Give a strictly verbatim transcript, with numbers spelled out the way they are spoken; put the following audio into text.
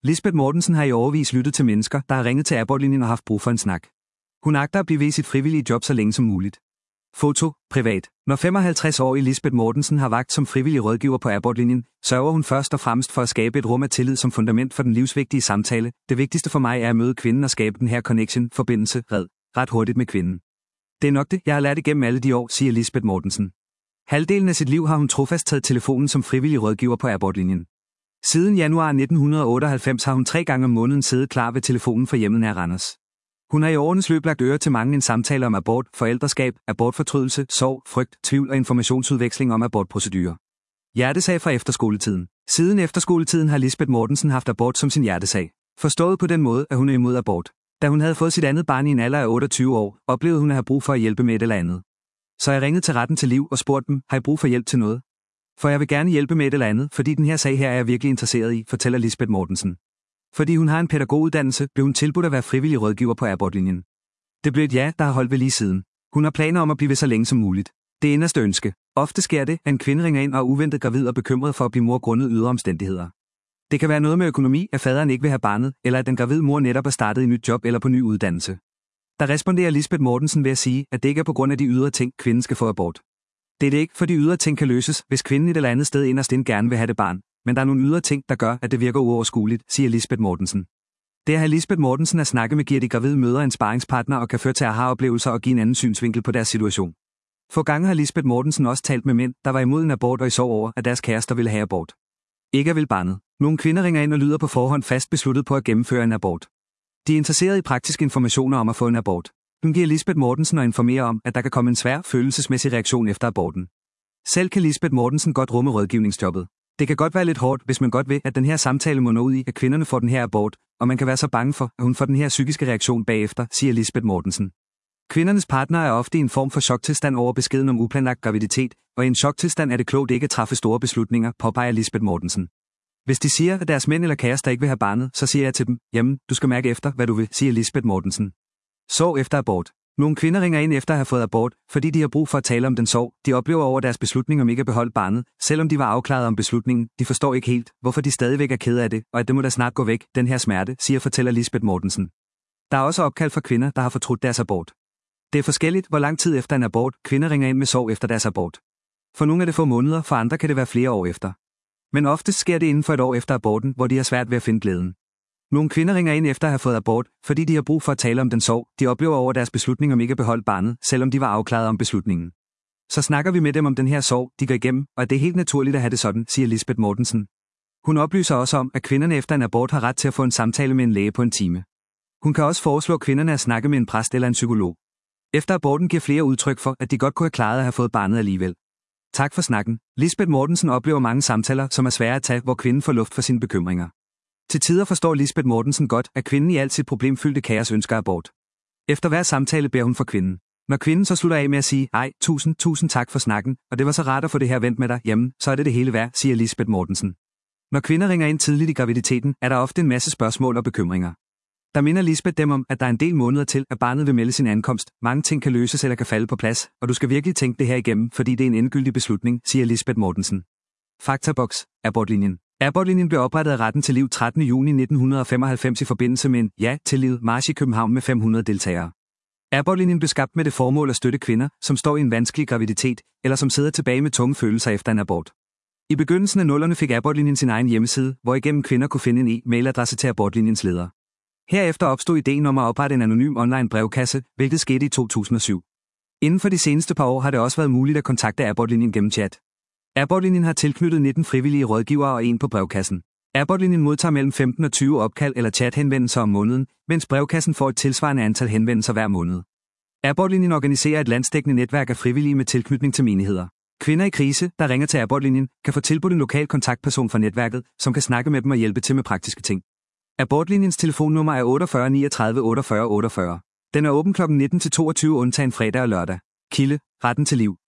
Lisbeth Mortensen har i årevis lyttet til mennesker, der har ringet til abortlinjen og haft brug for en snak. Hun agter at blive ved sit frivillige job så længe som muligt. Foto, privat. Når femoghalvtreds-årige Lisbeth Mortensen har vagt som frivillig rådgiver på abortlinjen, sørger hun først og fremmest for at skabe et rum af tillid som fundament for den livsvigtige samtale. Det vigtigste for mig er at møde kvinden og skabe den her connection, forbindelse, red, ret hurtigt med kvinden. Det er nok det, jeg har lært igennem alle de år, siger Lisbeth Mortensen. Halvdelen af sit liv har hun trofast taget telefonen som frivillig rådgiver på abortlinjen. Siden januar nitten otteoghalvfems har hun tre gange om måneden siddet klar ved telefonen for hjemmet nær Randers. Hun har i årenes løb lagt øre til mange en samtale om abort, forældreskab, abortfortrydelse, sorg, frygt, tvivl og informationsudveksling om abortprocedurer. Hjertesag fra efterskoletiden. Siden efterskoletiden har Lisbeth Mortensen haft abort som sin hjertesag. Forstået på den måde, at hun er imod abort. Da hun havde fået sit andet barn i en alder af otteogtyve år, oplevede hun at have brug for at hjælpe med et eller andet. Så jeg ringede til Retten til Liv og spurgte dem, har I brug for hjælp til noget? For jeg vil gerne hjælpe med et eller andet, fordi den her sag her er jeg virkelig interesseret i, fortæller Lisbeth Mortensen. Fordi hun har en pædagoguddannelse, blev hun tilbudt at være frivillig rådgiver på abortlinjen. Det blev et ja, der har holdt ved lige siden. Hun har planer om at blive ved så længe som muligt. Det inderste ønske. Ofte sker det, at en kvinde ringer ind og er uventet gravid og bekymret for at blive mor grundet ydre omstændigheder. Det kan være noget med økonomi, at faderen ikke vil have barnet, eller at den gravide mor netop er startet i nyt job eller på ny uddannelse. Der responderer Lisbeth Mortensen ved at sige, at det ikke er på grund af de ydre ting, kvinden skal få abort. Det er det ikke, for de ydre ting kan løses, hvis kvinden et eller andet sted inderst inde gerne vil have det barn. Men der er nogle ydre ting, der gør, at det virker uoverskueligt, siger Lisbeth Mortensen. Det at have Lisbeth Mortensen at snakke med giver de gravide mødre en sparringspartner og kan føre til aha-oplevelser og give en anden synsvinkel på deres situation. For gange har Lisbeth Mortensen også talt med mænd, der var imod en abort og i sorg over, at deres kærester ville have abort. Ikke vil barnet. Nogle kvinder ringer ind og lyder på forhånd fast besluttet på at gennemføre en abort. De er interesserede i praktiske informationer om at få en abort. Hun giver Lisbeth Mortensen og informerer om, at der kan komme en svær følelsesmæssig reaktion efter aborten. Selv kan Lisbeth Mortensen godt rumme rådgivningsjobbet. Det kan godt være lidt hårdt, hvis man godt ved, at den her samtale må nå ud i, at kvinderne får den her abort, og man kan være så bange for, at hun får den her psykiske reaktion bagefter, siger Lisbeth Mortensen. Kvindernes partner er ofte i en form for choktilstand over beskeden om uplanlagt graviditet, og i en choktilstand er det klogt ikke at træffe store beslutninger, påpeger Lisbeth Mortensen. Hvis de siger, at deres mænd eller kærester ikke vil have barnet, så siger jeg til dem, jamen, du skal mærke efter, hvad du vil, siger Lisbeth Mortensen. Sorg efter abort. Nogle kvinder ringer ind efter at have fået abort, fordi de har brug for at tale om den sorg, de oplever over deres beslutning om ikke at beholde barnet, selvom de var afklaret om beslutningen. De forstår ikke helt, hvorfor de stadigvæk er kede af det, og at det må da snart gå væk, den her smerte, siger fortæller Lisbeth Mortensen. Der er også opkald for kvinder, der har fortrudt deres abort. Det er forskelligt, hvor lang tid efter en abort, kvinder ringer ind med sorg efter deres abort. For nogle er det få måneder, for andre kan det være flere år efter. Men oftest sker det inden for et år efter aborten, hvor de har svært ved at finde glæden. Nogle kvinder ringer ind efter at have fået abort, fordi de har brug for at tale om den sorg, de oplever over deres beslutning om ikke at beholde barnet, selvom de var afklaret om beslutningen. Så snakker vi med dem om den her sorg, de går igennem, og at det er helt naturligt at have det sådan, siger Lisbeth Mortensen. Hun oplyser også om, at kvinderne efter en abort har ret til at få en samtale med en læge på en time. Hun kan også foreslå kvinderne at snakke med en præst eller en psykolog. Efter aborten giver flere udtryk for, at de godt kunne have klaret at have fået barnet alligevel. Tak for snakken. Lisbeth Mortensen oplever mange samtaler, som er svære at tage, hvor kvinden får luft for sine bekymringer. Til tider forstår Lisbeth Mortensen godt, at kvinden i alt sit problemfyldte kaos ønsker abort. Efter hver samtale beder hun for kvinden. Når kvinden så slutter af med at sige, ej, tusind, tusind tak for snakken, og det var så rart at få det her vendt med dig, jamen, så er det det hele værd, siger Lisbeth Mortensen. Når kvinder ringer ind tidligt i graviditeten, er der ofte en masse spørgsmål og bekymringer. Der minder Lisbeth dem om, at der er en del måneder til, at barnet vil melde sin ankomst. Mange ting kan løses eller kan falde på plads, og du skal virkelig tænke det her igennem, fordi det er en endegyldig beslutning, siger Lisbeth Mortensen. Faktaboks. Abortlinjen. Abortlinjen blev oprettet af Retten til Liv trettende juni nitten femoghalvfems i forbindelse med en Ja til Liv march i København med fem hundrede deltagere. Abortlinjen blev skabt med det formål at støtte kvinder, som står i en vanskelig graviditet, eller som sidder tilbage med tunge følelser efter en abort. I begyndelsen af nullerne fik Abortlinjen sin egen hjemmeside, hvor igennem kvinder kunne finde en e-mailadresse til Abortlinjens leder. Herefter opstod ideen om at oprette en anonym online brevkasse, hvilket skete i to tusind og syv. Inden for de seneste par år har det også været muligt at kontakte Abortlinjen gennem chat. Abortlinjen har tilknyttet nitten frivillige rådgivere og en på brevkassen. Abortlinjen modtager mellem femten og tyve opkald eller chathenvendelser om måneden, mens brevkassen får et tilsvarende antal henvendelser hver måned. Abortlinjen organiserer et landsdækkende netværk af frivillige med tilknytning til menigheder. Kvinder i krise, der ringer til Abortlinjen, kan få tilbudt en lokal kontaktperson fra netværket, som kan snakke med dem og hjælpe til med praktiske ting. Abortlinjens telefonnummer er otteogfyrre niogtredive otteogfyrre otteogfyrre. Den er åben klokken nitten til toogtyve undtagen fredag og lørdag. Kilde: Retten til Liv.